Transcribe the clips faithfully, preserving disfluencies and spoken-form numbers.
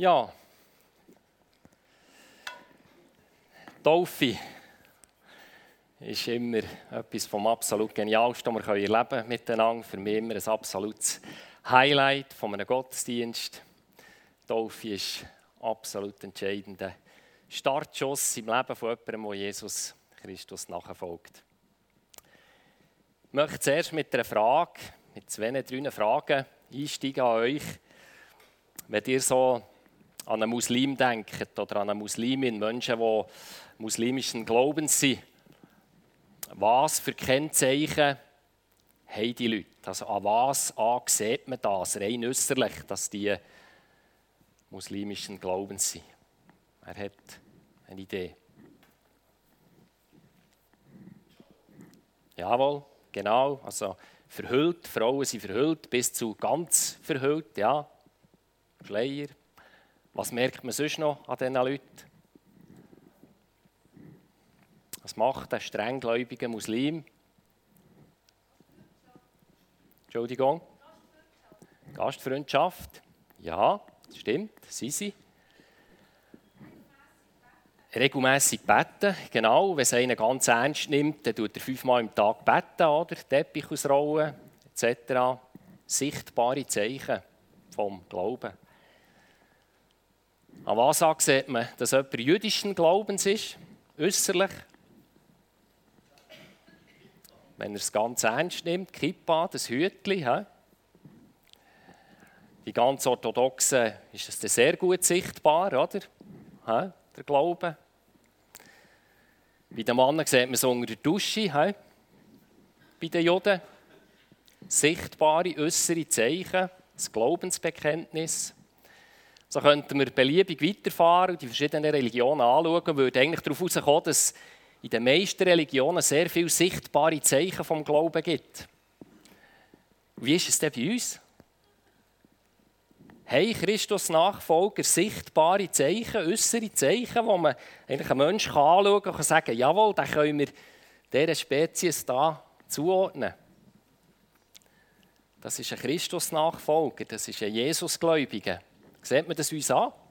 Ja, Taufe ist immer etwas vom absolut Genialsten, was wir erleben können miteinander. Für mich immer ein absolutes Highlight von einem Gottesdienst. Taufe ist absolut entscheidender Startschuss im Leben von jemandem, der Jesus Christus nachfolgt. Ich möchte zuerst mit einer Frage, mit zwei, drei Fragen einsteigen an euch. Wenn ihr so an einen Muslim denkt oder an eine Muslimin, Menschen, die muslimischen Glaubens sind, was für Kennzeichen haben die Leute? Also an was an sieht man das, rein äußerlich, dass die muslimischen Glaubens sind? Wer hat eine Idee? Jawohl, genau. Also verhüllt, Frauen sind verhüllt, bis zu ganz verhüllt, ja. Schleier. Was merkt man sonst noch an diesen Leuten? Was macht ein strenggläubiger Muslim? Entschuldigung? Gastfreundschaft. Gastfreundschaft. Ja, das stimmt, das sind sie. Regelmässig beten, genau. Wenn es einen ganz ernst nimmt, dann tut er fünfmal am Tag beten, oder? Teppich ausrollen, et cetera. Sichtbare Zeichen vom Glauben. An was sieht man, dass jemand jüdischen Glaubens ist, äußerlich? Wenn er es ganz ernst nimmt, Kippa, das Hütli. He? Die ganz Orthodoxen ist es dann sehr gut sichtbar, oder? He? Der Glaube. Bei den Männern sieht man es unter der Dusche, he? Bei den Juden. Sichtbare, äußere Zeichen, das Glaubensbekenntnis. So könnten wir beliebig weiterfahren und die verschiedenen Religionen anschauen und würden eigentlich darauf herauskommen, dass es in den meisten Religionen sehr viele sichtbare Zeichen vom Glauben gibt. Wie ist es denn bei uns? Haben Christus-Nachfolger sichtbare Zeichen, äußere Zeichen, wo man eigentlich einen Menschen anschauen kann und sagen kann, jawohl, den können wir dieser Spezies da zuordnen. Das ist ein Christus-Nachfolger, das ist ein Jesus-Gläubiger. Sieht man das uns an?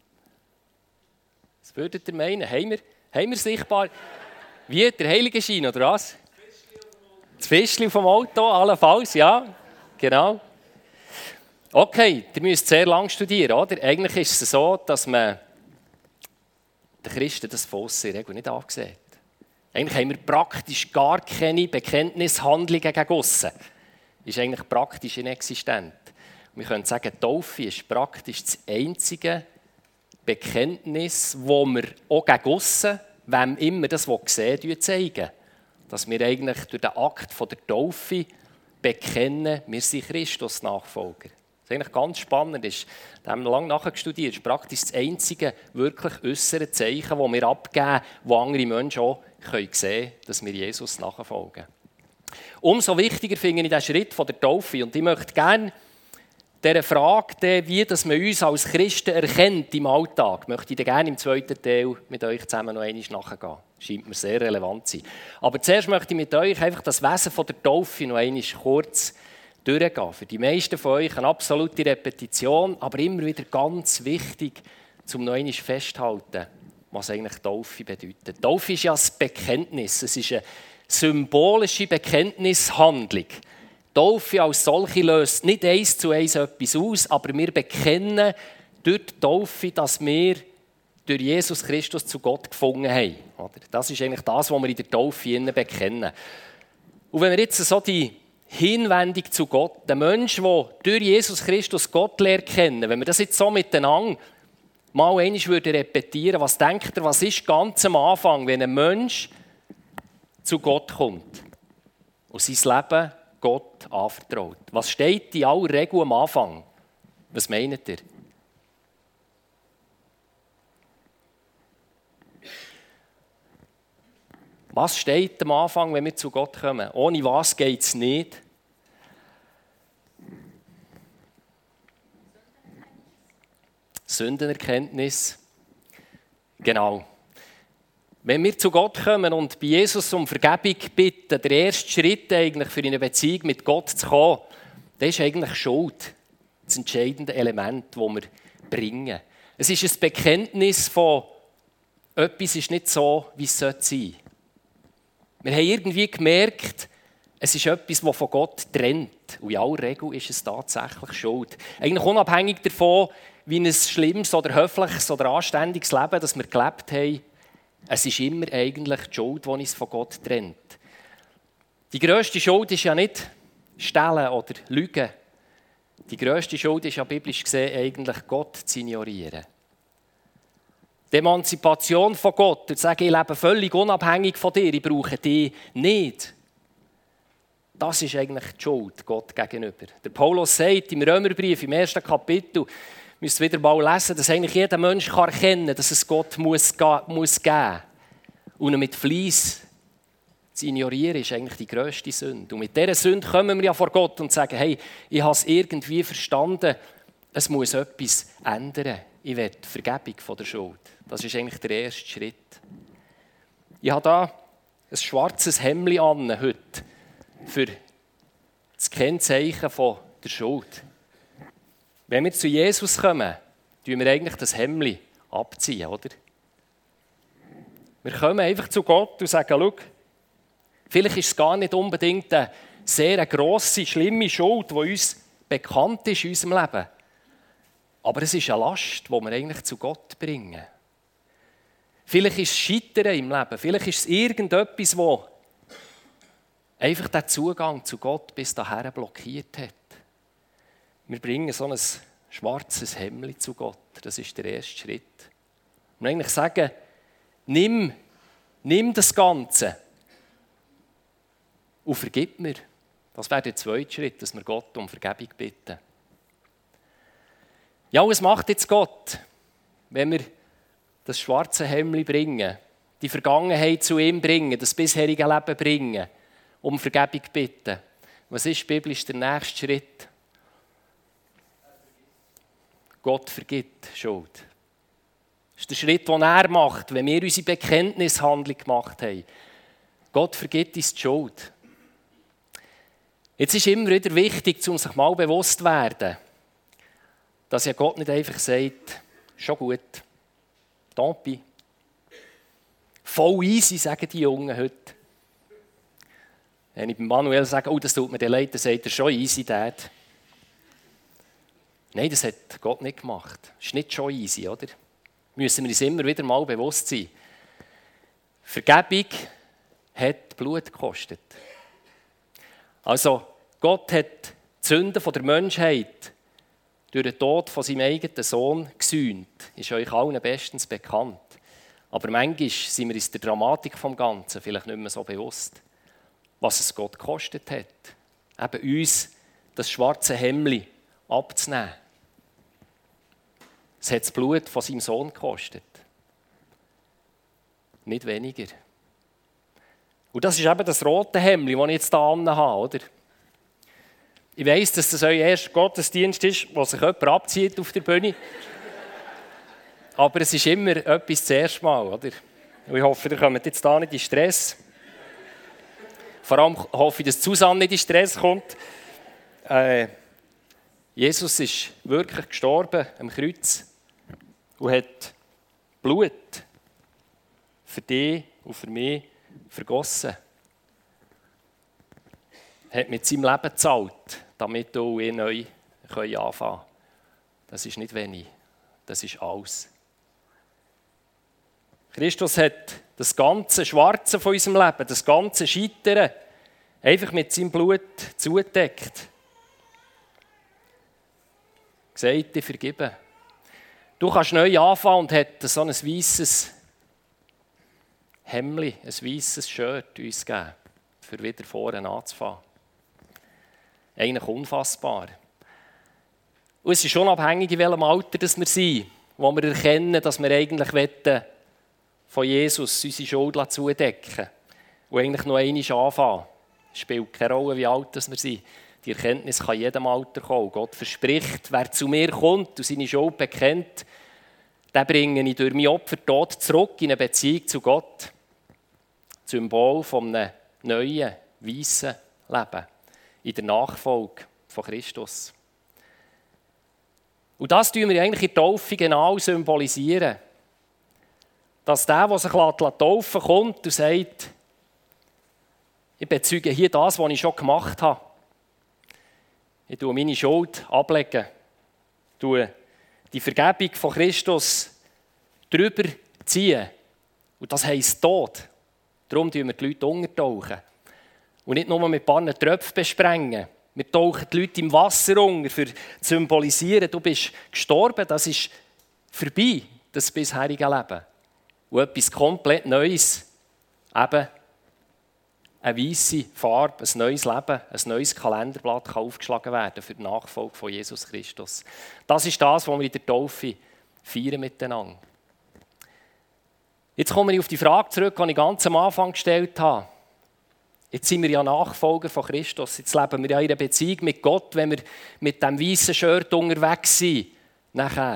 Was würdet ihr meinen? Haben wir, haben wir sichtbar... Wie, der Heiligenschein, oder was? Das Fischchen vom Auto, allenfalls, ja. Genau. Okay, ihr müsst sehr lange studieren, oder? Eigentlich ist es so, dass man den Christen das von aussen in der Regel nicht ansieht. Eigentlich haben wir praktisch gar keine Bekenntnishandlungen gegen aussen. Ist eigentlich praktisch inexistent. Wir können sagen, Taufe ist praktisch das einzige Bekenntnis, das wir auch gegen aussen, wem immer das sehen, zeigen. Dass wir eigentlich durch den Akt der Taufe bekennen, wir sind Christus-Nachfolger. Das ist eigentlich ganz spannend. Das haben wir lange nachgestudiert. Das ist praktisch das einzige wirklich äußere Zeichen, das wir abgeben, wo andere Menschen auch sehen können, dass wir Jesus nachfolgen. Umso wichtiger finde ich den Schritt der Taufe. Und ich möchte gerne dieser Frage, wie dass man uns als Christen erkennt im Alltag, möchte ich gerne im zweiten Teil mit euch zusammen noch einmal nachgehen. Scheint mir sehr relevant zu sein. Aber zuerst möchte ich mit euch einfach das Wesen der Taufe noch einmal kurz durchgehen. Für die meisten von euch eine absolute Repetition, aber immer wieder ganz wichtig, um noch einmal festzuhalten, was eigentlich Taufe bedeutet. Taufe ist ja das Bekenntnis. Es ist eine symbolische Bekenntnishandlung. Taufe als solche löst nicht eins zu eins etwas aus, aber wir bekennen durch die Taufe, dass wir durch Jesus Christus zu Gott gefunden haben. Das ist eigentlich das, was wir in der Taufe bekennen. Und wenn wir jetzt so die Hinwendung zu Gott, der Mensch, der durch Jesus Christus Gott lernt kennen, wenn wir das jetzt so miteinander mal einmal repetieren, was denkt ihr, was ist ganz am Anfang, wenn ein Mensch zu Gott kommt und sein Leben Gott anvertraut? Was steht in aller Regel am Anfang? Was meint ihr? Was steht am Anfang, wenn wir zu Gott kommen? Ohne was geht es nicht? Sündenerkenntnis. Genau. Wenn wir zu Gott kommen und bei Jesus um Vergebung bitten, der erste Schritt eigentlich für eine Beziehung mit Gott zu kommen, das ist eigentlich Schuld, das entscheidende Element, das wir bringen. Es ist ein Bekenntnis von, etwas ist nicht so, wie es sein sollte. Wir haben irgendwie gemerkt, es ist etwas, das von Gott trennt. Und in aller Regel ist es tatsächlich Schuld. Eigentlich unabhängig davon, wie ein schlimmes oder höfliches oder anständiges Leben, das wir gelebt haben, es ist immer eigentlich die Schuld, die uns von Gott trennt. Die grösste Schuld ist ja nicht Stehlen oder Lügen. Die grösste Schuld ist ja biblisch gesehen eigentlich Gott zu ignorieren. Die Emanzipation von Gott, und zu sagen, ich lebe völlig unabhängig von dir, ich brauche dich nicht. Das ist eigentlich die Schuld Gott gegenüber. Der Paulus sagt im Römerbrief, im ersten Kapitel, müsst ihr wieder mal lesen, dass eigentlich jeder Mensch kann erkennen kann, dass es Gott muss, muss geben. Und ihn mit Fleiss zu ignorieren, ist eigentlich die grösste Sünde. Und mit dieser Sünde kommen wir ja vor Gott und sagen, hey, ich habe es irgendwie verstanden, es muss etwas ändern. Ich will die Vergebung von der Schuld. Das ist eigentlich der erste Schritt. Ich habe hier ein schwarzes Hemdli an heute für das Kennzeichen von der Schuld. Wenn wir zu Jesus kommen, tun wir eigentlich das Hemdli abziehen, oder? Wir kommen einfach zu Gott und sagen, schau, vielleicht ist es gar nicht unbedingt eine sehr grosse, schlimme Schuld, die uns bekannt ist in unserem Leben. Aber es ist eine Last, die wir eigentlich zu Gott bringen. Vielleicht ist es Scheitern im Leben, vielleicht ist es irgendetwas, das einfach den Zugang zu Gott bis dahin blockiert hat. Wir bringen so ein schwarzes Hemdli zu Gott. Das ist der erste Schritt. Und eigentlich sagen, nimm, nimm das Ganze und vergib mir. Das wäre der zweite Schritt, dass wir Gott um Vergebung bitten. Ja, was macht jetzt Gott, wenn wir das schwarze Hemdli bringen, die Vergangenheit zu ihm bringen, das bisherige Leben bringen, um Vergebung bitten? Was ist biblisch der nächste Schritt? Gott vergibt Schuld. Das ist der Schritt, den er macht, wenn wir unsere Bekenntnishandlung gemacht haben. Gott vergibt uns die Schuld. Jetzt ist immer wieder wichtig, um sich mal bewusst zu werden, dass ja Gott nicht einfach sagt, schon gut, tant pis. Voll easy, sagen die Jungen heute. Wenn ich beim Manuel sage, oh, das tut mir leid, dann sagt er schon easy, Dad. Nein, das hat Gott nicht gemacht. Das ist nicht schon easy, oder? Müssen wir uns immer wieder mal bewusst sein. Vergebung hat Blut gekostet. Also, Gott hat die Sünden der Menschheit durch den Tod von seinem eigenen Sohn gesühnt. Ist euch allen bestens bekannt. Aber manchmal sind wir uns der Dramatik des Ganzen vielleicht nicht mehr so bewusst, was es Gott gekostet hat. Eben uns das schwarze Hemdli abzunehmen. Es hat das Blut von seinem Sohn gekostet. Nicht weniger. Und das ist eben das rote Hemdli, das ich jetzt hier habe, oder? Ich weiss, dass das euer erster Gottesdienst ist, wo sich jemand abzieht auf der Bühne. Aber es ist immer etwas das erste Mal, oder? Und ich hoffe, ihr kommt jetzt hier nicht in Stress. Vor allem hoffe ich, dass Susanne nicht in Stress kommt. Äh, Jesus ist wirklich gestorben am Kreuz und hat Blut für dich und für mich vergossen. Er hat mit seinem Leben gezahlt, damit du ihn neu anfangen können. Das ist nicht wenig, das ist alles. Christus hat das ganze Schwarze von unserem Leben, das ganze Scheitern, einfach mit seinem Blut zugedeckt. Gesagt, ich vergebe. Du kannst neu anfangen und hat so ein weisses Hemdli, ein weisses Shirt uns gegeben, für wieder vorne anzufangen. Eigentlich unfassbar. Und es ist unabhängig, in welchem Alter das wir sind, wo wir erkennen, dass wir eigentlich wollen, von Jesus unsere Schuld zudecken und eigentlich noch einmal anfangen. Es spielt keine Rolle, wie alt wir sind. Die Erkenntnis kann in jedem Alter kommen. Gott verspricht, wer zu mir kommt und seine Schuld bekennt, den bringe ich durch mein Opfertod zurück in eine Beziehung zu Gott. Symbol von einem neuen, weissen Leben in der Nachfolge von Christus. Und das tun wir eigentlich in der Taufe genau symbolisieren. Dass der, der sich taufen lässt, kommt und sagt, ich bezeuge hier das, was ich schon gemacht habe. Ich tue meine Schuld ablegen. Ich tue die Vergebung von Christus drüber ziehen. Und das heisst Tod. Darum tun wir die Leute untertauchen. Und nicht nur mit ein paar Tröpfen besprengen. Wir tauchen die Leute im Wasser unter, für zu symbolisieren, du bist gestorben, das ist vorbei, das bisherige Leben. Und etwas komplett Neues, eben eine weisse Farbe, ein neues Leben, ein neues Kalenderblatt kann aufgeschlagen werden für die Nachfolge von Jesus Christus. Das ist das, was wir in der Taufe feiern miteinander. Jetzt komme ich auf die Frage zurück, die ich ganz am Anfang gestellt habe. Jetzt sind wir ja Nachfolger von Christus. Jetzt leben wir ja in einer Beziehung mit Gott, wenn wir mit diesem weißen Shirt unterwegs sind. Nachher.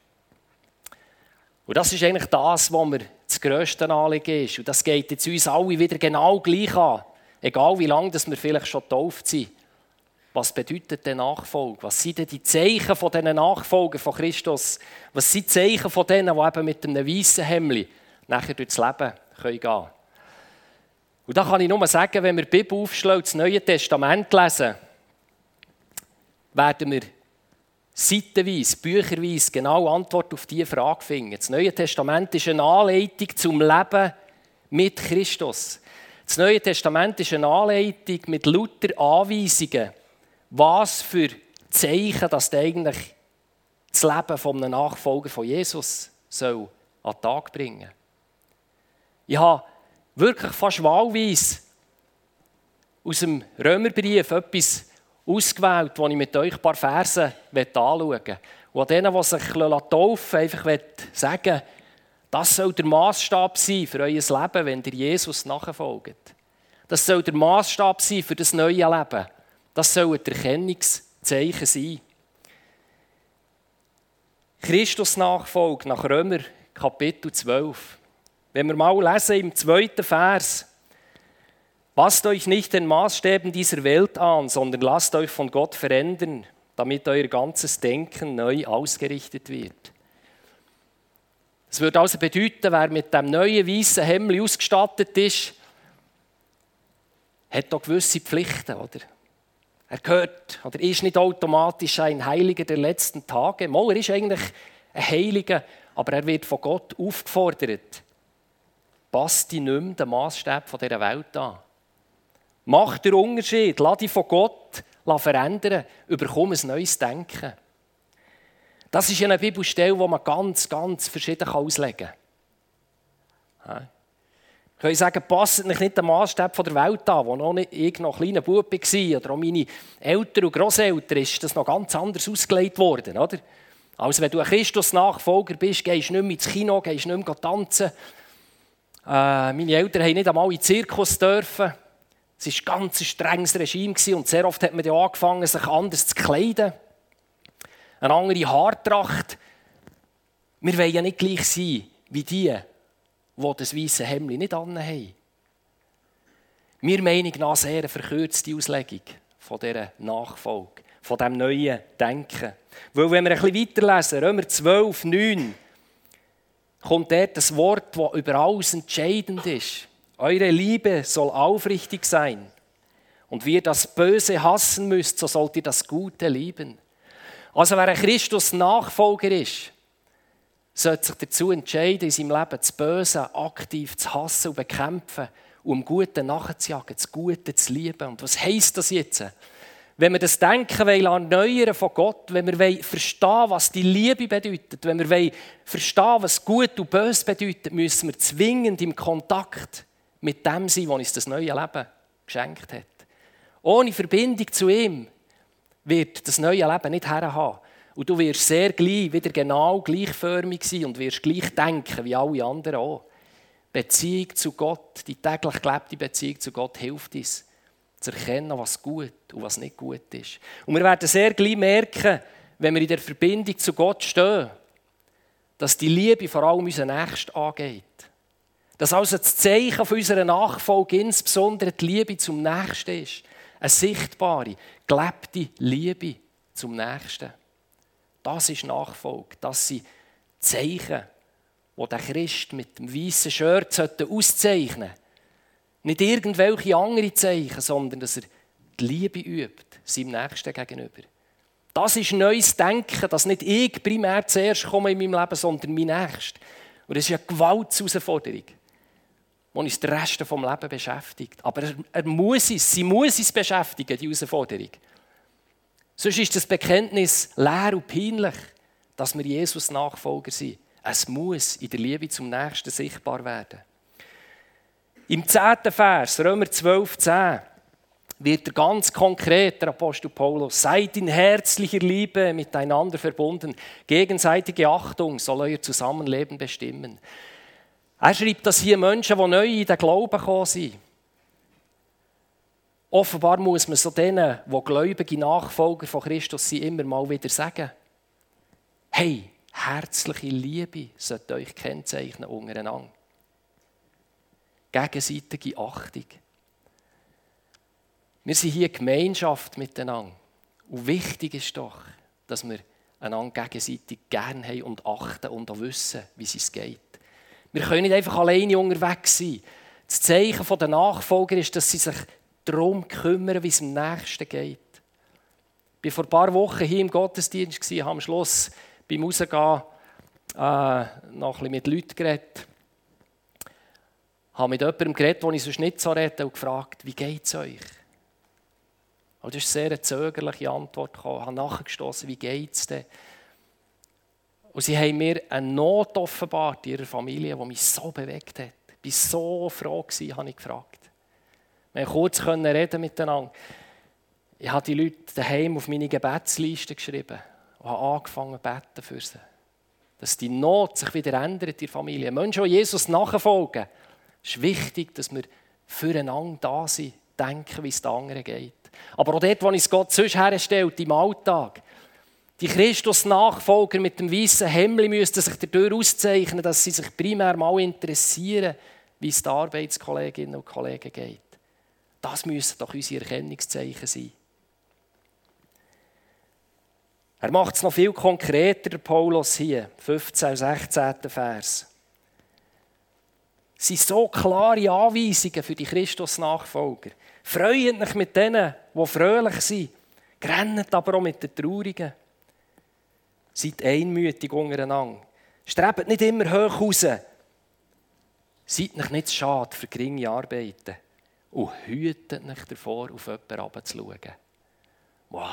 Und das ist eigentlich das, was mir das grösste Anliegen ist. Und das geht jetzt uns alle wieder genau gleich an. Egal wie lange wir vielleicht schon getauft sind. Was bedeutet denn Nachfolge? Was sind denn die Zeichen von diesen Nachfolgern von Christus? Was sind die Zeichen von denen, die eben mit einem weißen Hemd nachher durchs Leben gehen können? Und da kann ich nur sagen, wenn wir die Bibel aufschlagen und das Neue Testament lesen, werden wir seitenweise, bücherweise genau Antwort auf diese Frage finden. Das Neue Testament ist eine Anleitung zum Leben mit Christus. Das Neue Testament ist eine Anleitung mit lauter Anweisungen, was für Zeichen das eigentlich das Leben von einem Nachfolger von Jesus soll an den Tag bringen. Ich habe wirklich fast wahlweise aus dem Römerbrief etwas ausgewählt, das ich mit euch ein paar Verse anschauen möchte. Und an denen, die sich taufen lassen, einfach sagen, das soll der Massstab sein für euer Leben, wenn ihr Jesus nachfolgt. Das soll der Massstab sein für das neue Leben. Das soll ein Erkennungszeichen sein. Christus-Nachfolge nach Römer Kapitel zwölf. Wenn wir mal lesen im zweiten Vers, passt euch nicht den Maßstäben dieser Welt an, sondern lasst euch von Gott verändern, damit euer ganzes Denken neu ausgerichtet wird. Das würde also bedeuten, wer mit dem neuen weißen Hemd ausgestattet ist, hat auch gewisse Pflichten, oder? Er gehört oder ist nicht automatisch ein Heiliger der letzten Tage. Mal, er ist eigentlich ein Heiliger, aber er wird von Gott aufgefordert. Passt dich nicht mehr den Massstab dieser Welt an. Mach den Unterschied, lass dich von Gott verändern, überkomm ein neues Denken. Das ist eine Bibelstelle, die man ganz, ganz verschieden auslegen kann. Ich kann sagen, passt nicht den Massstab der Welt an, wo noch nicht ich noch kleiner Bub war oder auch meine Eltern und Grosseltern, ist das noch ganz anders ausgelegt worden. Oder? Also wenn du ein Christus-Nachfolger bist, gehst du nicht mehr ins Kino, gehst nicht mehr tanzen. Äh, meine Eltern haben nicht einmal in den Zirkus dürfen. Es war ein ganz strenges Regime und sehr oft hat man dann angefangen, sich anders zu kleiden. Eine andere Haartracht. Wir wollen ja nicht gleich sein wie die, die das weisse Hemd nicht anhaben. Mir Meinung nach sehr eine verkürzte Auslegung von dieser Nachfolge, von diesem neuen Denken. Weil wenn wir ein bisschen weiterlesen, Römer zwölf, neun, kommt dort das Wort, das über alles entscheidend ist. Eure Liebe soll aufrichtig sein. Und wie ihr das Böse hassen müsst, so sollt ihr das Gute lieben. Also wer ein Christus-Nachfolger ist, sollte sich dazu entscheiden, in seinem Leben das Böse aktiv zu hassen und bekämpfen, um dem Guten nachzujagen, das Gute zu lieben. Und was heisst das jetzt? Wenn wir das Denken erneuern von Gott, wenn wir verstehen, was die Liebe bedeutet, wenn wir verstehen, was Gut und Böse bedeutet, müssen wir zwingend im Kontakt mit dem sein, was uns das neue Leben geschenkt hat. Ohne Verbindung zu ihm wird das neue Leben nicht herhaben. Und du wirst sehr gleich wieder genau gleichförmig sein und wirst gleich denken wie alle anderen auch. Beziehung zu Gott, die täglich gelebte Beziehung zu Gott hilft uns, zu erkennen, was gut und was nicht gut ist. Und wir werden sehr gleich merken, wenn wir in der Verbindung zu Gott stehen, dass die Liebe vor allem unseren Nächsten angeht. Dass also das Zeichen von unserer Nachfolge insbesondere die Liebe zum Nächsten ist. Eine sichtbare, gelebte Liebe zum Nächsten. Das ist Nachfolge. Das sind Zeichen, die der Christ mit dem weißen Shirt auszeichnen sollte. Nicht irgendwelche andere Zeichen, sondern dass er die Liebe übt, seinem Nächsten gegenüber. Das ist neues Denken, dass nicht ich primär zuerst komme in meinem Leben, sondern mein Nächster. Und das ist eine Gewaltsherausforderung, die uns den Rest des Lebens beschäftigt. Aber er, er muss es, sie muss es beschäftigen, die Herausforderung. Sonst ist das Bekenntnis leer und peinlich, dass wir Jesus Nachfolger sind. Es muss in der Liebe zum Nächsten sichtbar werden. Im zehnten Vers, Römer zwölf, zehn, wird er ganz konkret, der Apostel Paulus, seid in herzlicher Liebe miteinander verbunden. Gegenseitige Achtung soll euer Zusammenleben bestimmen. Er schreibt, dass hier Menschen, die neu in den Glauben gekommen sind. Offenbar muss man so denen, die gläubige Nachfolger von Christus sind, immer mal wieder sagen: Hey, herzliche Liebe sollte euch kennzeichnen untereinander. Gegenseitige Achtung. Wir sind hier Gemeinschaft miteinander. Und wichtig ist doch, dass wir einander gegenseitig gern haben und achten und auch wissen, wie es geht. Wir können nicht einfach alleine unterwegs sein. Das Zeichen der Nachfolger ist, dass sie sich darum kümmern, wie es dem Nächsten geht. Ich war vor ein paar Wochen hier im Gottesdienst, habe am Schluss beim Rausgehen äh, noch ein bisschen mit Leuten geredet. Ich habe mit jemandem geredet, den ich sonst nicht so rede, und gefragt, wie geht es euch? Und das ist eine sehr zögerliche Antwort gekommen. Ich habe nachgestossen, wie geht es denn? Und sie haben mir eine Not offenbart in ihrer Familie, die mich so bewegt hat. Ich war so froh, habe ich gefragt. Wir konnten kurz reden miteinander. Ich habe die Leute daheim auf meine Gebetsliste geschrieben und habe angefangen zu beten für sie. Dass die Not sich wieder ändert in der Familie. Menschen, die Jesus nachfolgen, ist wichtig, dass wir füreinander da sind, denken, wie es den anderen geht. Aber auch dort, wo uns Gott sonst herstellt, im Alltag. Die Christus-Nachfolger mit dem weißen Hemd müssten sich dadurch auszeichnen, dass sie sich primär mal interessieren, wie es den Arbeitskolleginnen und Kollegen geht. Das müssen doch unsere Erkennungszeichen sein. Er macht es noch viel konkreter, der Paulus hier, fünfzehnten und sechzehnten Vers. Es sind so klare Anweisungen für die Christus-Nachfolger. Freut euch mit denen, die fröhlich sind. Grennt aber auch mit den Traurigen. Seid einmütig untereinander. Strebt nicht immer hoch raus. Seid euch nicht zu schade für geringe Arbeiten. Und hütet euch davor, auf jemanden herabzuschauen. Wow!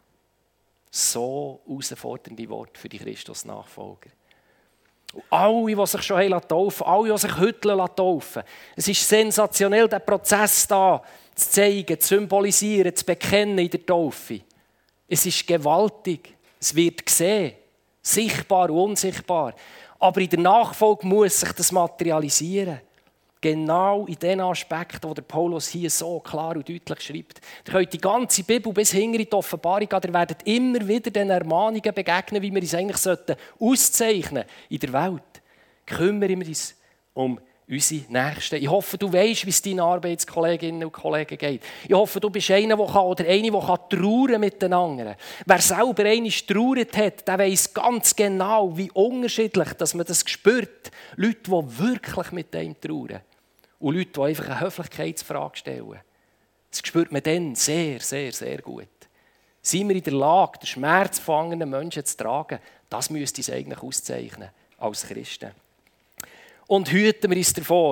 So herausfordernde Worte für die Christus-Nachfolger. Und alle, die sich schon taufen lassen, alle, die sich heute taufen lassen. Es ist sensationell, der Prozess da zu zeigen, zu symbolisieren, zu bekennen in der Taufe. Es ist gewaltig. Es wird gesehen, sichtbar und unsichtbar. Aber in der Nachfolge muss sich das materialisieren. Genau in den Aspekten, die der Paulus hier so klar und deutlich schreibt. Ihr könnt die ganze Bibel bis hinter in die Offenbarung gehen. Ihr werdet immer wieder den Ermahnungen begegnen, wie wir uns eigentlich auszeichnen sollten in der Welt. Kümmern wir uns um unsere Nächsten. Ich hoffe, du weißt, wie es deinen Arbeitskolleginnen und Kollegen geht. Ich hoffe, du bist einer, der kann, oder eine, der kann trauern mit den anderen. Wer selber einmal getrauert hat, der weiss ganz genau, wie unterschiedlich dass man das spürt. Leute, die wirklich mit dem trauern. Und Leute, die einfach eine Höflichkeitsfrage stellen. Das spürt man dann sehr, sehr, sehr gut. Sind wir in der Lage, den Schmerz von anderen Menschen zu tragen? Das müsste uns eigentlich auszeichnen als Christen. Und hüten wir uns davor,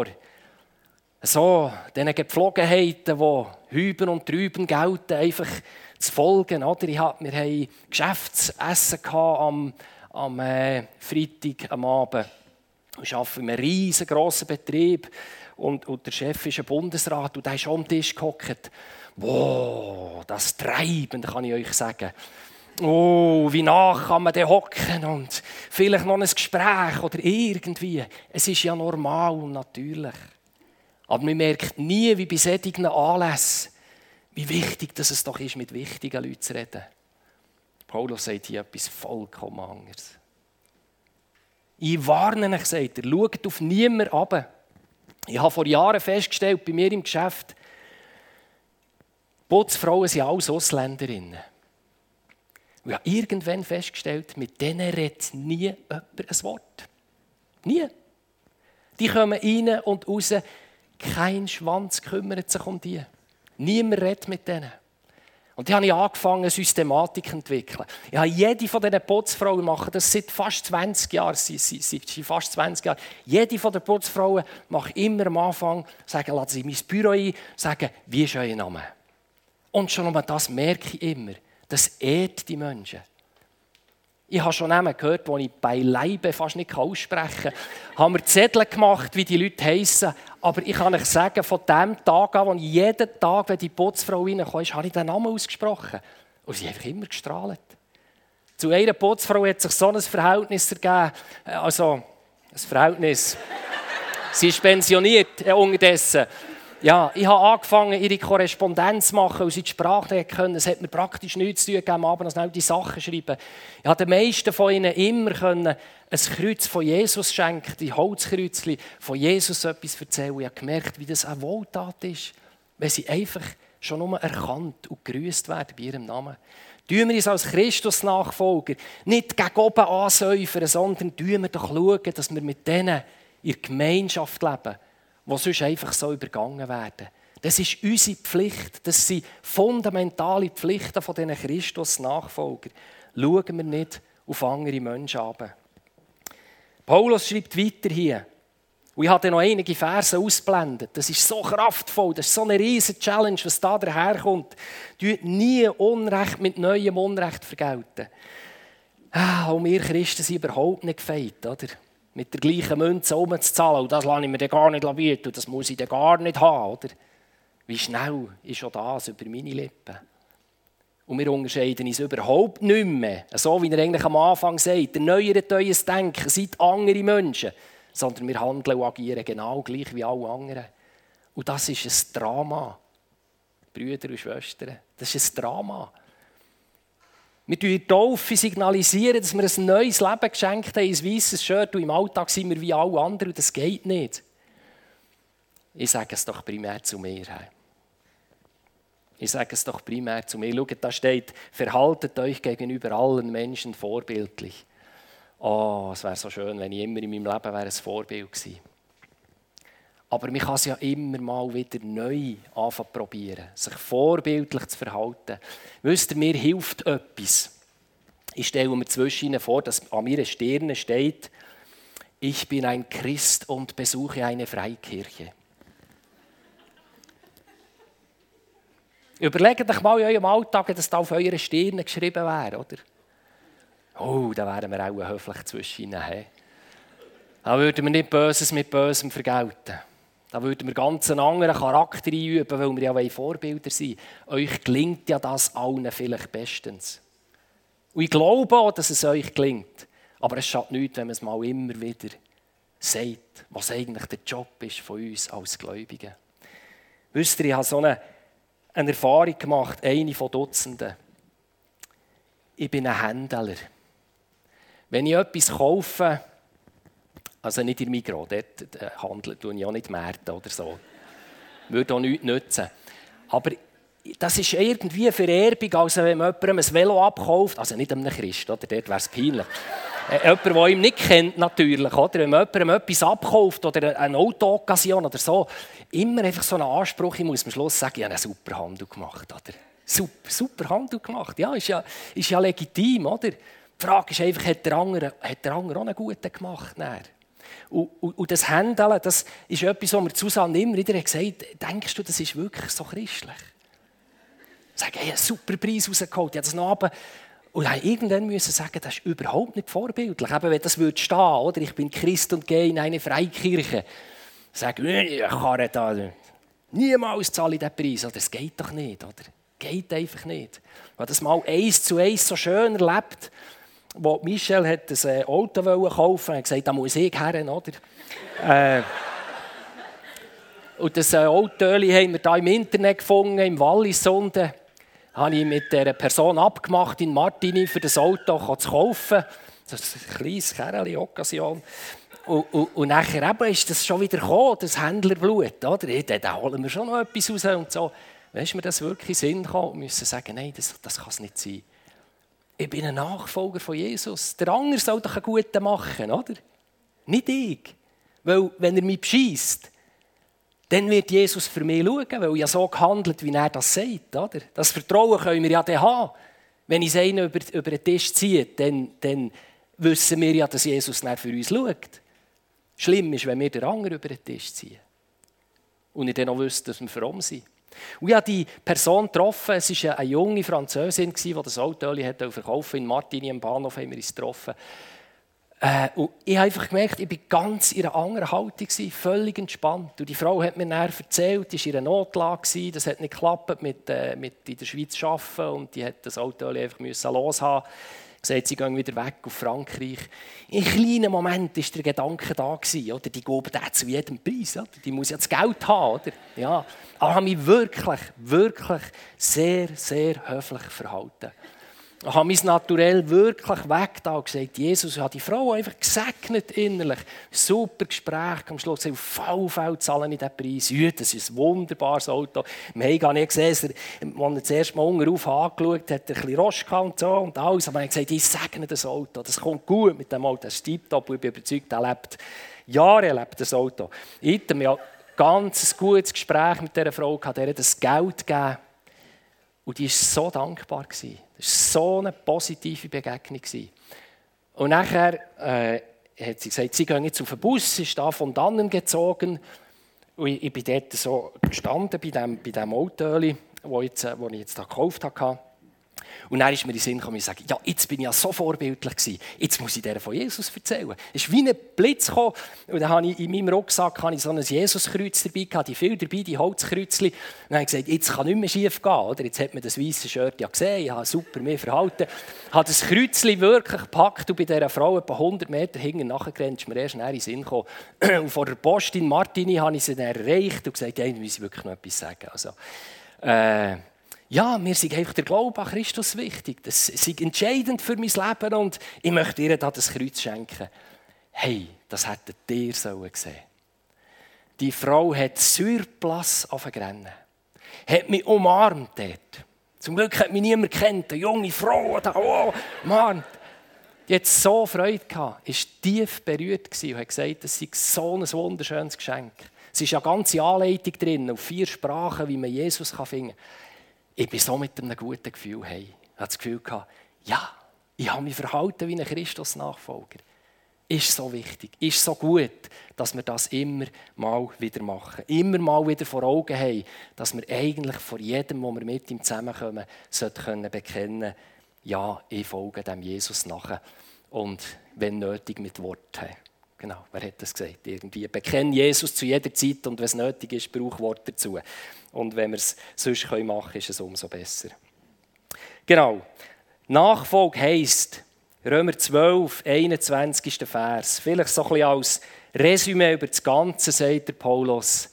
so diesen Gepflogenheiten, die hüben und drüben gelten, einfach zu folgen. Oder? Ich hab, wir hatten Geschäftsessen am, am äh, Freitag am Abend. Wir arbeiten in einem riesengroßen Betrieb und, und der Chef ist ein Bundesrat und der ist am Tisch gehockt. Wow, das Treiben, kann ich euch sagen. Oh, wie nach kann man da hocken und vielleicht noch ein Gespräch oder irgendwie. Es ist ja normal und natürlich. Aber man merkt nie, wie bei solchen Anlässen, wie wichtig dass es doch ist, mit wichtigen Leuten zu reden. Paulus sagt hier etwas vollkommen anderes. Ich warne euch, sagt er, schaut auf niemanden runter. Ich habe vor Jahren festgestellt, bei mir im Geschäft, Putzfrauen sind alles Ausländerinnen. Und ich habe irgendwann festgestellt, mit denen redet nie jemand ein Wort. Nie. Die kommen rein und raus. Kein Schwanz kümmert sich um die. Niemand redet mit denen. Und dann habe ich angefangen, eine Systematik zu entwickeln. Ich habe jede von diesen Putzfrauen machen das seit fast zwanzig Jahren. Sie, sie, sie, sie fast zwanzig Jahre. Jede von den Putzfrauen macht immer am Anfang, sagen, lassen Sie mein Büro ein, sagen, wie ist euer Name? Und schon einmal das merke ich immer. Das ehrt die Menschen. Ich habe schon Namen gehört, die ich beileibe fast nicht aussprechen kann. Haben wir Zettel gemacht, wie die Leute heissen. Aber ich kann euch sagen, von dem Tag an, wo ich jeden Tag, wenn die Putzfrau reinkommt, habe ich den Namen ausgesprochen. Und sie hat einfach immer gestrahlt. Zu einer Putzfrau hat sich so ein Verhältnis ergeben. Also, ein Verhältnis. Sie ist pensioniert äh, unterdessen. Ja, ich habe angefangen, ihre Korrespondenz zu machen, weil sie die Sprache nicht können. Es hat mir praktisch nichts zu tun gegeben, am Abend schnell die Sachen schreiben. Ich habe den meisten von ihnen immer können ein Kreuz von Jesus schenken, die Holzkreuzchen von Jesus etwas erzählen. Ich habe gemerkt, wie das eine Wohltat ist, wenn sie einfach schon nur erkannt und gegrüßt werden bei ihrem Namen. Tun wir uns als Christus-Nachfolger nicht gegen oben ansäufern, sondern tun wir doch schauen, dass wir mit denen in der Gemeinschaft leben, die sonst einfach so übergangen werden. Das ist unsere Pflicht. Das sind fundamentale Pflichten von diesen Christus-Nachfolgern. Schauen wir nicht auf andere Menschen ab. Paulus schreibt weiter hier. Und ich habe noch einige Verse ausgeblendet. Das ist so kraftvoll, das ist so eine riesige Challenge, was da daherkommt. Tut nie Unrecht mit neuem Unrecht vergelten. Ah, und wir Christen sind überhaupt nicht gefeit, oder? Mit der gleichen Münze umzuzahlen. Und das lasse ich mir dann gar nicht bieten. Und das muss ich dann gar nicht haben. Oder? Wie schnell ist schon das über meine Lippen? Und wir unterscheiden uns überhaupt nicht mehr. So wie er eigentlich am Anfang sagt. Erneuert euer Denken, seid andere Menschen. Sondern wir handeln und agieren genau gleich wie alle anderen. Und das ist ein Drama. Brüder und Schwestern, das ist ein Drama. Wir signalisieren in der Taufe, signalisieren, dass wir ein neues Leben geschenkt haben, ein weisses Shirt, und im Alltag sind wir wie alle anderen, und das geht nicht. Ich sage es doch primär zu mir. Ich sage es doch primär zu mir. Schaut, da steht, verhaltet euch gegenüber allen Menschen vorbildlich. Oh, es wäre so schön, wenn ich immer in meinem Leben wäre ein Vorbild gewesen. Aber man kann es ja immer mal wieder neu anfangen zu probieren, sich vorbildlich zu verhalten. Wisst ihr, mir hilft etwas. Ich stelle mir zwischen vor, dass an meiner Stirne steht, ich bin ein Christ und besuche eine Freikirche. Überlegt euch mal in eurem Alltag, dass da auf eurer Stirne geschrieben wäre, oder? Oh, da wären wir auch höflich zwischen ihnen. Da würden wir nicht Böses mit Bösem vergelten. Da würden wir ganz einen anderen Charakter einüben, weil wir ja Vorbilder sind. Euch gelingt ja das allen vielleicht bestens. Und ich glaube auch, dass es euch gelingt. Aber es schadet nichts, wenn man es mal immer wieder sagt, was eigentlich der Job ist von uns als Gläubigen. Wisst ihr, ich habe so eine, eine Erfahrung gemacht, eine von Dutzenden. Ich bin ein Händler. Wenn ich etwas kaufe, also nicht in Migros, dort handeln tue ich auch nicht Märkte oder so. Würde auch nichts nützen. Aber das ist irgendwie eine Vererbung, also wenn man jemandem ein Velo abkauft, also nicht einem Christ, oder? Dort wäre es peinlich. Jemand, der ihn nicht kennt, natürlich. Oder? Wenn man jemandem etwas abkauft oder eine Auto-Okkasion oder so, immer einfach so einen Anspruch, ich muss am Schluss sagen, ich habe einen super Handel gemacht. Oder? Super, super Handel gemacht, ja, ist ja, ist ja legitim, oder? Die Frage ist einfach, hat der andere, hat der andere auch einen guten gemacht? Und, und, und das Handeln, das ist etwas, was mir Susanne immer wieder gesagt hat, denkst du, das ist wirklich so christlich? Sagen, ich habe einen super Preis rausgeholt, ich habe das noch runter. Und dann irgendwann müssen sagen, das ist überhaupt nicht vorbildlich. Eben, wenn das würde stehen, oder? Ich bin Christ und gehe in eine Freikirche. Sagen, ich kann da niemals zahle ich diesen Preis. Das geht doch nicht, oder? Geht einfach nicht. Ich habe das mal eins zu eins so schön erlebt, wo Michel hat ein Auto kaufen wollte. Er hat gesagt, da muss ich her, oder? äh, und das Auto haben wir hier im Internet gefunden, im Wallis-Sonde. Habe ich mit dieser Person abgemacht, in Martini für das Auto zu kaufen. Das ist ein kleines Kerl, Okkasion. Und, und, und nachher eben ist das schon wieder gekommen, das Händlerblut. Oder? Da, da holen wir schon noch etwas raus und so. Weißt du, mir das wirklich Sinn gekommen und müssen sagen, nein, das, das kann es nicht sein. Ich bin ein Nachfolger von Jesus. Der andere soll doch einen guten machen, oder? Nicht ich. Weil, wenn er mich bescheisst, dann wird Jesus für mich schauen, weil ich ja so gehandelt, wie er das sagt. Oder? Das Vertrauen können wir ja dann haben. Wenn ich es einen über, über den Tisch ziehe, dann, dann wissen wir ja, dass Jesus dann für uns schaut. Schlimm ist, wenn wir den anderen über den Tisch ziehen. Und ich dann auch wüsste, dass wir fromm sind. Und ich habe die Person getroffen. Es war eine junge Französin, die das Auto verkaufen in Martigny am Bahnhof haben wir uns getroffen. Äh, und ich habe einfach gemerkt, ich war ganz in einer anderen Haltung, völlig entspannt. Und die Frau hat mir dann erzählt, sie war in einer Notlage, das hat nicht geklappt mit, äh, mit in der Schweiz zu arbeiten und die hat das Auto einfach loshaben. Gesagt, sie gehen wieder weg auf Frankreich. In einem kleinen Moment war der Gedanke da, oder? Die geben das zu jedem Preis. Oder? Die muss ja das Geld haben. Oder? Ja. Aber ich habe mich wirklich, wirklich sehr, sehr höflich verhalten. Ich habe mein Naturell wirklich weggetan und gesagt, Jesus, ich habe die Frau einfach gesegnet innerlich. Super Gespräch. Am Schluss auf V V zahlen ich diesen Preis. Ja, das ist ein wunderbares Auto. Wir haben gar nicht gesehen, als er, als er das erste Mal unten rauf angeschaut hat, hat er ein bisschen Rost gehabt und so und alles. Aber ich habe gesagt, ich segne das Auto. Das kommt gut mit dem Auto. Das ist tiptop. Ich bin überzeugt, er lebt Jahre lebt das Auto. Ich hatte mir ein ganz gutes Gespräch mit dieser Frau gehabt, der hat das Geld gegeben. Und die war so dankbar. Das war so eine positive Begegnung. Und nachher äh, hat sie gesagt, sie gehen jetzt auf den Bus, ist da von dannen gezogen. Und ich, ich bin dort so gestanden bei diesem bei dem Auto, das ich jetzt da gekauft habe. Und dann ist mir in den Sinn gekommen, ich sage, ja, jetzt bin ich ja so vorbildlich gewesen. Jetzt muss ich dir von Jesus erzählen. Es ist wie ein Blitz gekommen. Und dann habe ich in meinem Rucksack habe ich so ein Jesuskreuz dabei gehabt, die viel dabei, die Holzkreuzchen. Und dann habe ich gesagt, jetzt kann nicht mehr schief gehen. Oder? Jetzt hat man das weiße Shirt ja gesehen, ich habe super mehr verhalten. Ich habe das Kreuzchen wirklich gepackt und bei dieser Frau etwa hundert Meter hinten nachgerannt, ist mir erst in den Sinn gekommen. Und vor der Post in Martigny habe ich sie dann erreicht und gesagt, hey, ich muss wirklich noch etwas sagen. Also, äh, Ja, mir ist einfach der Glaube an Christus wichtig. Das ist entscheidend für mein Leben und ich möchte ihr das Kreuz schenken. Hey, das hättet ihr sollen sehen. Die Frau hat Surplus angefangen. Hat mich umarmt dort. Zum Glück hat mich niemand gekannt. Eine junge Frau, da, oh, umarmt. Die hat so Freude gehabt, war tief berührt und hat gesagt, das sei so ein wunderschönes Geschenk. Es ist eine ganze Anleitung drin, auf vier Sprachen, wie man Jesus finden kann. Ich bin so mit einem guten Gefühl hey. Ich hatte das Gefühl, ja, ich habe mich verhalten wie ein Christus-Nachfolger. Ist so wichtig, ist so gut, dass wir das immer mal wieder machen. Immer mal wieder vor Augen haben, dass wir eigentlich vor jedem, wo wir mit ihm zusammenkommen, sollten bekennen, ja, ich folge dem Jesus nachher. Und wenn nötig, mit Worten. Genau, wer hat das gesagt? Irgendwie. Bekenne Jesus zu jeder Zeit und wenn es nötig ist, brauche Worte dazu. Und wenn wir es sonst machen können, ist es umso besser. Genau. Nachfolge heisst, Römer zwölf, einundzwanzigster Vers. Vielleicht so ein bisschen als Resümee über das Ganze, sagt der Paulus.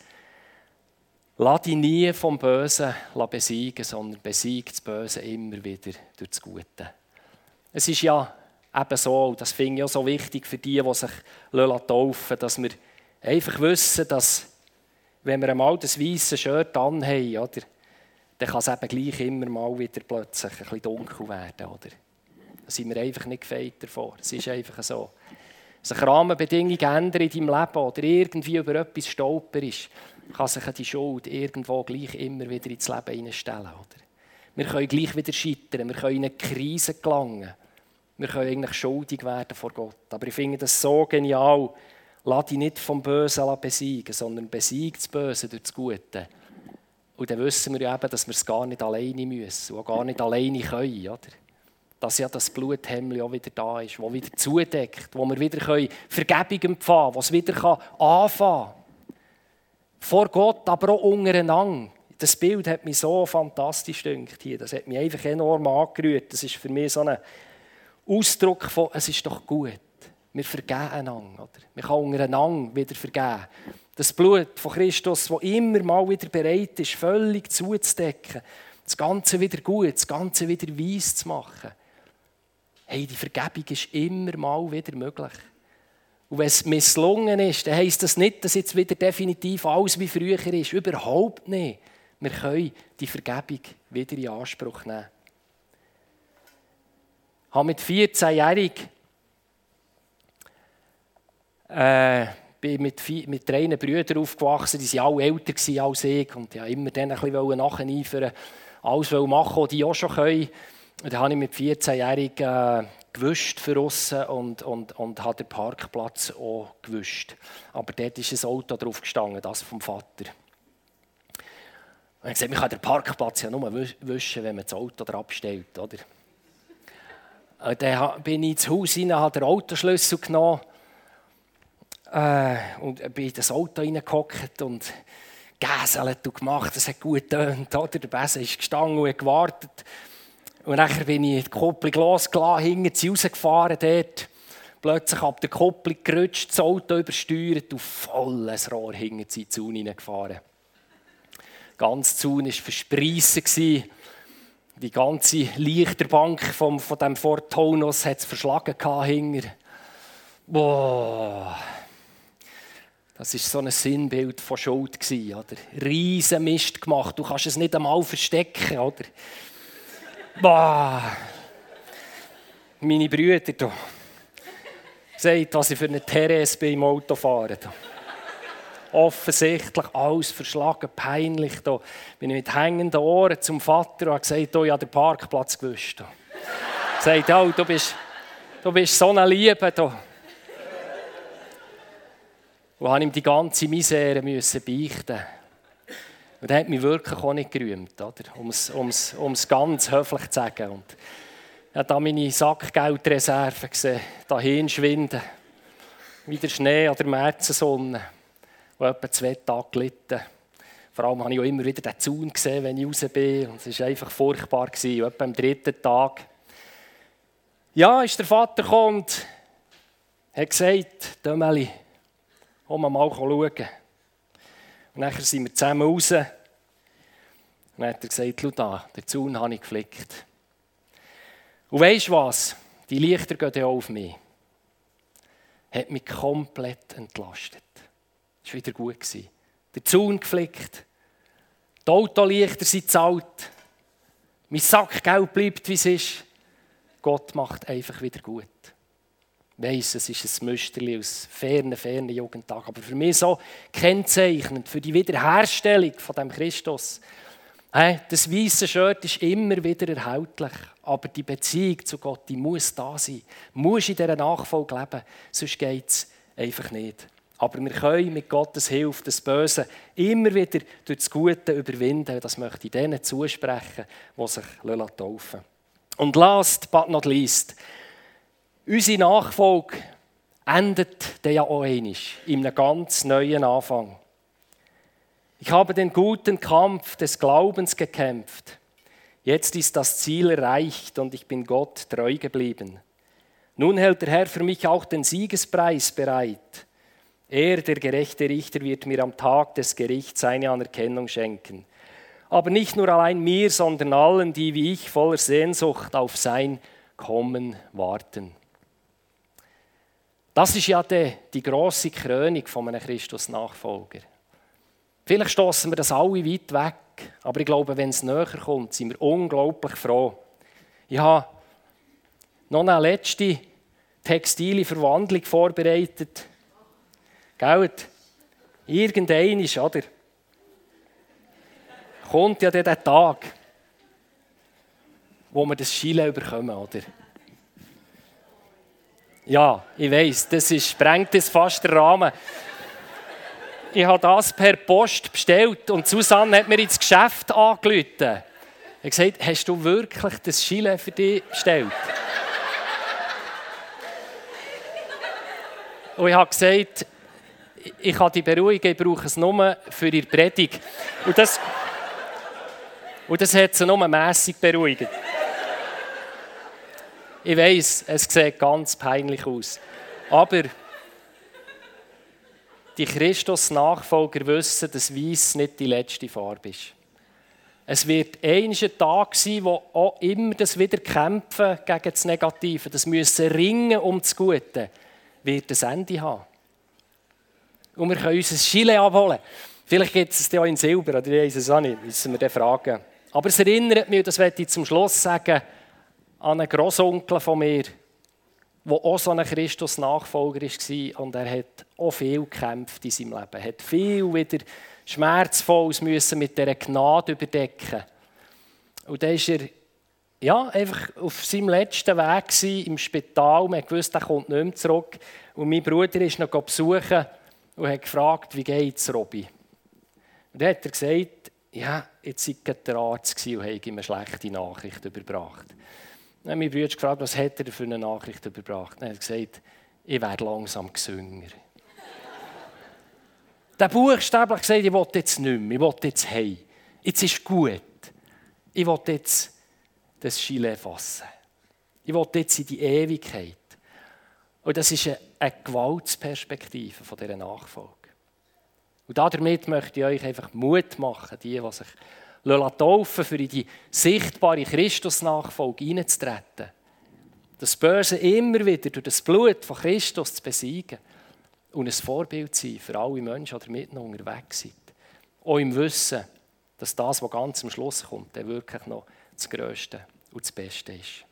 Lass dich nie vom Bösen besiegen, sondern besiege das Böse immer wieder durch das Gute. Es ist ja eben so, das finde ich auch so wichtig für die, die sich taufen lassen, dass wir einfach wissen, dass wenn wir einmal das weiße Shirt anhaben, oder, dann kann es eben gleich immer mal wieder plötzlich ein bisschen dunkel werden. Oder? Da sind wir einfach nicht gefeit davor. Es ist einfach so. Wenn sich Rahmenbedingungen ändern in deinem Leben oder irgendwie über etwas stolperst, kann sich die Schuld irgendwo gleich immer wieder ins Leben hineinstellen. Oder? Wir können gleich wieder scheitern, wir können in eine Krise gelangen. Wir können eigentlich schuldig werden vor Gott. Aber ich finde das so genial. Lass dich nicht vom Bösen besiegen, sondern besiege das Böse durch das Gute. Und dann wissen wir ja eben, dass wir es gar nicht alleine müssen und gar nicht alleine können. Oder? Dass ja das Bluthemmli auch wieder da ist, das wieder zudeckt, wo wir wieder Vergebung empfangen können, wo es wieder anfangen kann. Vor Gott, aber auch untereinander. Das Bild hat mich so fantastisch gedacht hier. Das hat mich einfach enorm angerührt. Das ist für mich so ein Ausdruck von, es ist doch gut. Wir vergeben einander. Oder? Wir können untereinander wieder vergeben. Das Blut von Christus, das immer mal wieder bereit ist, völlig zuzudecken. Das Ganze wieder gut, das Ganze wieder weiss zu machen. Hey, die Vergebung ist immer mal wieder möglich. Und wenn es misslungen ist, dann heisst das nicht, dass jetzt wieder definitiv alles wie früher ist. Überhaupt nicht. Wir können die Vergebung wieder in Anspruch nehmen. habe mit vierzehnjährig äh, bin mit, vier, mit drei Brüdern aufgewachsen, die waren alle älter als ich und ich wollte immer denen ein bisschen nacheifern, alles machen, was die auch schon können. Und dann habe ich mit vierzehnjährig äh, gewischt für aussen und, und, und habe den Parkplatz auch gewischt. Aber dort ist ein Auto drauf gestanden, das vom Vater. Und ich habe gesagt, man kann den Parkplatz ja nur wischen, wenn man das Auto da abstellt. Oder? Und dann bin ich ins Haus rein, habe den Autoschlüssel genommen äh, und bin in das Auto reingehockt und gegäselt und gemacht. Das hat gut getönt. Oder? Der Besen ist gestanden und hat gewartet. Und dann bin ich die Kupplung losgelassen, hinten sie rausgefahren dort. Plötzlich ab der Kupplung gerutscht, das Auto übersteuert und volles Rohr hinten sie in den Zaun hineingefahren. Der ganze Zaun war verspreisen. Die ganze Lichterbank vom, von diesem Ford Taunus hat es verschlagen hinten. Boah. Das war so ein Sinnbild von Schuld. Oder? Riesen Mist gemacht, du kannst es nicht einmal verstecken. Oder? Boah. Meine Brüder hier. Sagt, was ich für eine Therese bin im Autofahren. Offensichtlich alles verschlagen, peinlich. Da bin ich mit hängenden Ohren zum Vater und habe gesagt, oh, ich habe den Parkplatz gewischt. Er sagt, oh, du bist, du bist so eine Liebe. Da. Und habe ihm die ganze Misere müssen beichten. Und er hat mich wirklich auch nicht gerühmt, um es, um es, um es ganz höflich zu sagen. Und ich habe da meine Sackgeldreserven gesehen, dahin schwinden, wie der Schnee an der Märzensonne, wo etwa zwei Tage gelitten. Vor allem habe ich auch immer wieder den Zaun gesehen, wenn ich raus bin. Und es war einfach furchtbar. Und etwa am dritten Tag ja, ist der Vater gekommen und hat gesagt, Dömeli, komm mal schauen. Und dann sind wir zusammen raus. Und dann hat er gesagt, schau da, den Zaun habe ich geflickt. Und weisst du was? Die Lichter gehen ja auf mich. Hat mich komplett entlastet. Das war wieder gut. Der Zaun geflickt. Die Autolichter sind zahlt. Mein Sackgeld bleibt, wie es ist. Gott macht einfach wieder gut. Ich weiss, es ist ein Müsterchen aus fernen, fernen Jugendtagen. Aber für mich so kennzeichnend, für die Wiederherstellung von dem Christus. Hey, das weiße Shirt ist immer wieder erhältlich. Aber die Beziehung zu Gott, die muss da sein. Du musst in dieser Nachfolge leben, sonst geht es einfach nicht. Aber wir können mit Gottes Hilfe das Böse immer wieder durch das Gute überwinden. Das möchte ich denen zusprechen, die sich taufen lassen. Und last but not least, unsere Nachfolge endet dann ja auch einmal in einem ganz neuen Anfang. Ich habe den guten Kampf des Glaubens gekämpft. Jetzt ist das Ziel erreicht und ich bin Gott treu geblieben. Nun hält der Herr für mich auch den Siegespreis bereit. Er, der gerechte Richter, wird mir am Tag des Gerichts seine Anerkennung schenken. Aber nicht nur allein mir, sondern allen, die wie ich voller Sehnsucht auf sein Kommen warten. Das ist ja die, die grosse Krönung von einem Christus-Nachfolger. Vielleicht stossen wir das alle weit weg, aber ich glaube, wenn es näher kommt, sind wir unglaublich froh. Ich habe noch eine letzte textile Verwandlung vorbereitet. Gell? Irgendein oder? Kommt ja dann der Tag, wo wir das Gilet bekommen, oder? Ja, ich weiss, das ist, sprengt das fast den Rahmen. Ich habe das per Post bestellt und Susanne hat mir ins Geschäft angerufen. Er hat gesagt, hast du wirklich das Gilet für dich bestellt? Und ich habe gesagt, ich kann dich beruhigen, ich brauche es nur für ihre Predigt. Und das, und das hat sie nur mässig beruhigt. Ich weiss, es sieht ganz peinlich aus. Aber die Christus-Nachfolger wissen, dass Weiss nicht die letzte Farbe ist. Es wird ein Tag sein, wo auch immer das wieder kämpfen gegen das Negative, das müssen ringen um das Gute, wird ein Ende haben. Und wir können uns ein Gilet abholen. Vielleicht gibt es ja in Silber, oder ich weiss es auch nicht, müssen wir dann fragen. Aber es erinnert mich, das möchte ich zum Schluss sagen, an einen Grossonkel von mir, der auch so ein Christus-Nachfolger war und er hat auch viel gekämpft in seinem Leben. Er hat viel wieder Schmerzvolles müssen mit dieser Gnade überdecken. Und dann war er ja, einfach auf seinem letzten Weg gewesen, im Spital. Man wusste, er kommt nicht mehr zurück. Und mein Bruder ist noch besuchen und hat gefragt, wie geht es, Robby? Und dann hat er gesagt, ja, jetzt war der Arzt und hat ihm eine schlechte Nachricht überbracht. Dann hat mein Bruder gefragt, was hat er für eine Nachricht überbracht? Dann hat er gesagt, ich werde langsam gesünger. Der buchstäblich gesagt, ich will jetzt nicht mehr, ich will jetzt heim. Jetzt ist gut. Ich will jetzt das Gilet fassen. Ich will jetzt in die Ewigkeit. Und das ist eine, eine Gewaltsperspektive von dieser Nachfolge. Und damit möchte ich euch einfach Mut machen, die, die sich taufen, für in die sichtbare Christus-Nachfolge hineinzutreten. Das Böse immer wieder durch das Blut von Christus zu besiegen und ein Vorbild zu sein für alle Menschen, die damit noch unterwegs sind. Auch im Wissen, dass das, was ganz am Schluss kommt, dann wirklich noch das Grösste und das Beste ist.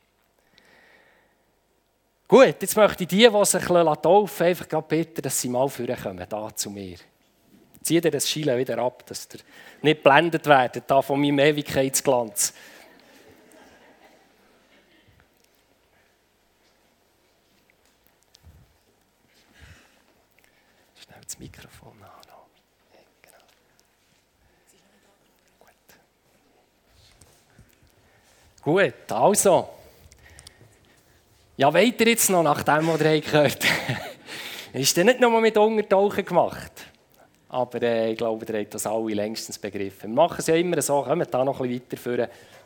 Gut, jetzt möchte ich die, die sich taufen, einfach gerade bitten, dass sie mal vorkommen, da zu mir. Zieht ihr das Schiele wieder ab, dass ihr nicht geblendet werdet da von meinem Ewigkeitsglanz. Schnell das Mikrofon an. Ja, genau. Gut. Gut, also. Ja, wollt ihr jetzt noch nach dem, was ihr gehört habt? Ist das nicht nur mit Untertauchen gemacht? Aber äh, ich glaube, ihr habt das alle längstens begriffen. Wir machen es ja immer so, kommen da noch ein bisschen weiter führen.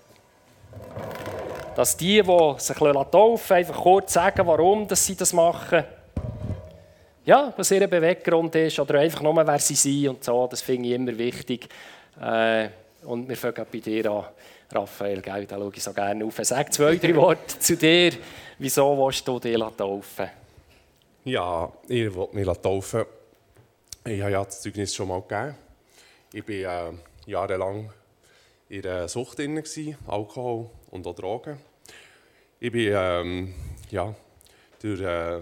Dass die, die sich taufen, einfach kurz sagen, warum dass sie das machen. Ja, was ihr Beweggrund ist oder einfach nur, wer sie sind und so. Das finde ich immer wichtig. Äh, und wir fangen bei dir an, Raphael, gell, da schaue ich so gerne auf. Sag zwei, drei Worte zu dir. Wieso willst du dich taufen? Ja, ich will mich taufen. Ich habe ja das Zeugnis schon mal gegeben. Ich war äh, jahrelang in der Sucht drin, Alkohol und auch Drogen. Ich bin ähm, ja, durch äh,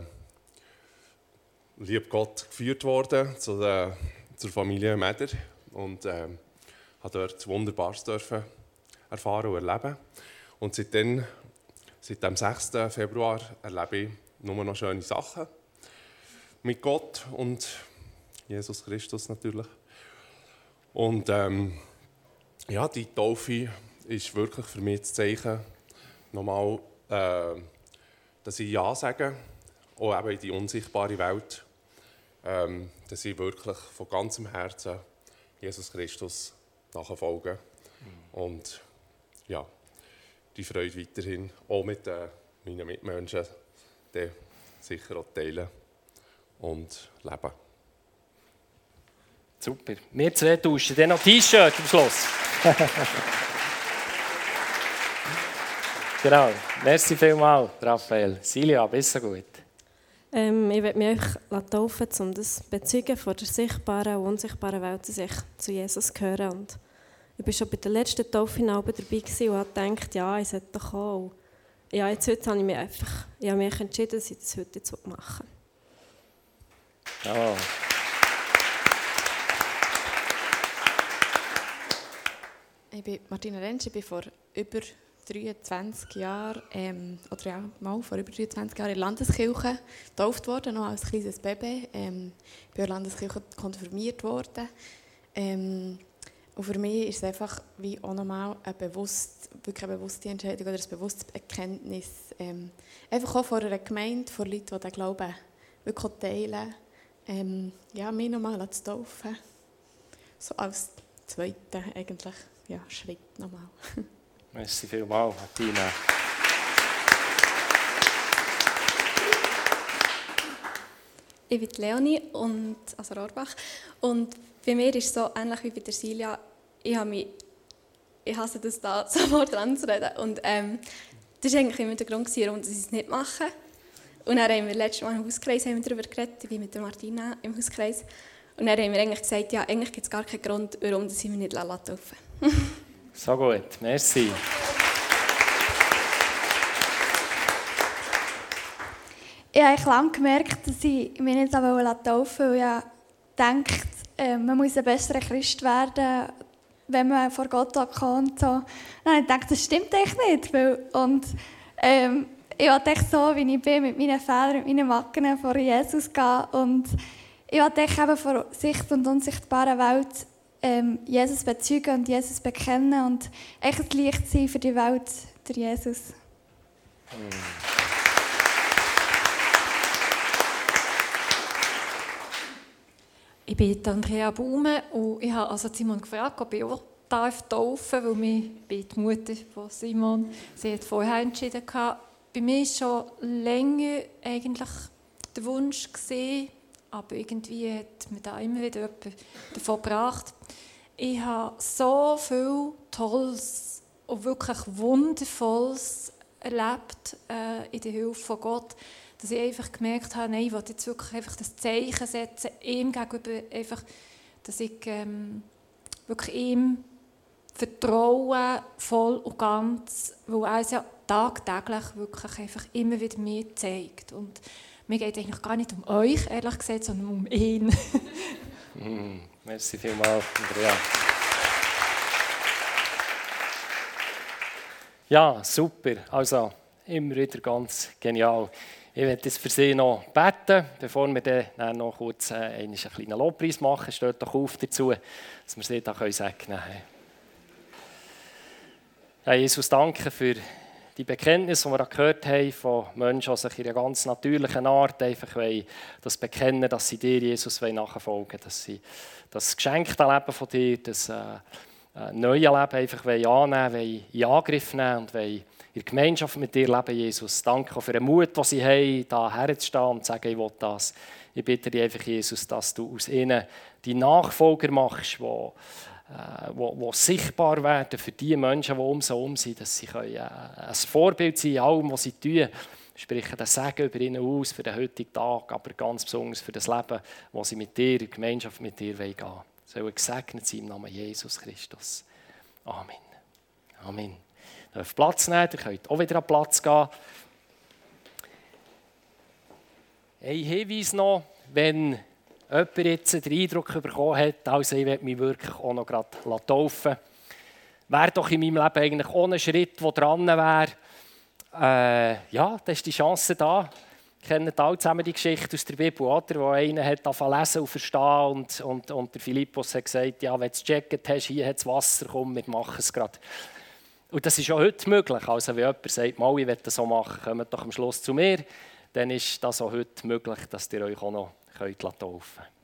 lieb Gott geführt worden zu der, zur Familie Meder und äh, habe dort Wunderbares dürfen erfahren und erleben. Und seitdem, seit dem sechsten Februar erlebe ich nur noch schöne Sachen mit Gott und Jesus Christus natürlich. Und ähm, ja, die Taufe ist wirklich für mich das Zeichen, nochmal, äh, dass ich Ja sage, auch eben in die unsichtbare Welt, ähm, dass ich wirklich von ganzem Herzen Jesus Christus nachfolge. Mhm. Und ja, die Freude weiterhin auch mit äh, meinen Mitmenschen die sicher auch teilen und leben. Super. Wir zwei tauschen dann noch T-Shirt am Schluss. Genau. Merci vielmals, Raphael. Silja, bist du gut? Ähm, ich werde mich euch taufen, um das zu bezeugen von der sichtbaren und unsichtbaren Welt, dass ich zu Jesus gehöre. Und ich war schon bei der letzten Taufe dabei und habe gedacht, ja, ich sollte doch kommen. Ja, jetzt heute habe ich mich einfach ich habe mich entschieden, dass ich das heute jetzt machen will. Oh. Ich bin Martina Rentsch, ich bin vor über dreiundzwanzig Jahren, ähm, oder ja, mal vor über dreiundzwanzig Jahren in der Landeskirche getauft worden, noch als kleines Baby. Ähm, ich bin in der Landeskirche konfirmiert worden. Ähm, und für mich ist es einfach wie auch nochmal eine, bewusst, wirklich eine bewusste Entscheidung oder ein bewusstes Erkenntnis. Ähm, einfach auch vor einer Gemeinde, vor Leuten, die den Glauben wirklich teilen, ähm, ja, mich nochmal zu taufen. So als zweiter eigentlich. Ja, Schritt nochmal. Merci vielmals, Martina. Ich bin Leonie, und, also Rohrbach. Und bei mir ist es so ähnlich wie bei der Silja. Ich, habe mich, ich hasse das da, so vor dran zu reden. Und ähm, das war eigentlich immer der Grund, warum ich es nicht mache. Und dann haben wir letztes Mal im Hauskreis haben wir darüber geredet, ich bin mit der Martina im Hauskreis. Und dann haben wir eigentlich gesagt, ja, eigentlich gibt es gar keinen Grund, warum ich mich nicht taufen lasse. So gut, merci. ich habe lange gemerkt, dass ich mich nicht taufen wollte, weil ich denke, äh, man muss ein besserer Christ werden, wenn man vor Gott kommt. So. Dann ich dachte, das stimmt echt nicht. Weil, und ähm, ich wollte echt so, wie ich bin, mit meinen Fehlern, mit meinen Macken vor Jesus gehen. Und ich wollte echt eben vor sicht- und unsichtbarer Welt ähm, Jesus bezeugen und Jesus bekennen und echt ein Licht sein für die Welt, der Jesus. Ich bin Andrea Baume und ich habe also Simon gefragt, ob ich auch taufen darf, weil mich, ich bin die Mutter von Simon, sie hat vorher entschieden. Bei mir war schon länger eigentlich der Wunsch gesehen, aber irgendwie hat mir da immer wieder jemand davon gebracht. Ich habe so viel Tolles und wirklich Wundervolles erlebt äh, in der Hilfe von Gott, dass ich einfach gemerkt habe, nein, ich will jetzt wirklich einfach das Zeichen setzen, ihm gegenüber, einfach, dass ich ähm, wirklich ihm vertraue, voll und ganz, weil er es ja tagtäglich wirklich einfach immer wieder mir zeigt. Und mir geht es eigentlich gar nicht um euch, ehrlich gesagt, sondern um ihn. mm, merci vielmals, Andrea. Ja, super. Also, immer wieder ganz genial. Ich werde jetzt für Sie noch beten, bevor wir dann noch kurz äh, einen kleinen Lobpreis machen. Steht doch auf dazu, dass wir Sie da segnen können. Ja, Jesus, danke für die Bekenntnis, die wir gehört haben von Menschen, die sich in einer ganz natürlichen Art einfach das bekennen, dass sie dir, Jesus, nachfolgen wollen, dass sie das geschenkte Leben von dir, das äh, neue Leben einfach annehmen wollen, in Angriff nehmen und wollen in der Gemeinschaft mit dir leben, Jesus. Danke für den Mut, den sie haben, da herzustehen und zu sagen, ich will das. Ich bitte dich einfach, Jesus, dass du aus ihnen die Nachfolger machst, die, äh, die, die sichtbar werden für die Menschen, die um sie herum sind, dass sie können, äh, ein Vorbild sein in allem, was sie tun. Sprechen den Segen über ihnen aus für den heutigen Tag, aber ganz besonders für das Leben, das sie mit dir, in Gemeinschaft mit dir gehen wollen. Sollen gesegnet sein im Namen Jesus Christus. Amen. Amen. Ihr dürft Platz nehmen, ihr könnt auch wieder an Platz gehen. Ein Hinweis noch, wenn jemand jetzt den Eindruck bekommen hat, also ich werde mich wirklich auch noch gerade taufen, wäre doch in meinem Leben eigentlich auch ein Schritt, der dran wäre. Äh, ja, da ist die Chance da. Wir kennen alle zusammen die Geschichte aus der Bibel, oder? Wo einer hat angefangen lesen und verstehen und, und, und der Philippus hat gesagt, ja, wenn du es gecheckt hast, hier hat es Wasser, komm, wir machen es gerade. Und das ist auch heute möglich. Also wenn jemand sagt, mal, ich will das so machen, kommt doch am Schluss zu mir, dann ist das auch heute möglich, dass ihr euch auch noch taufen könnt.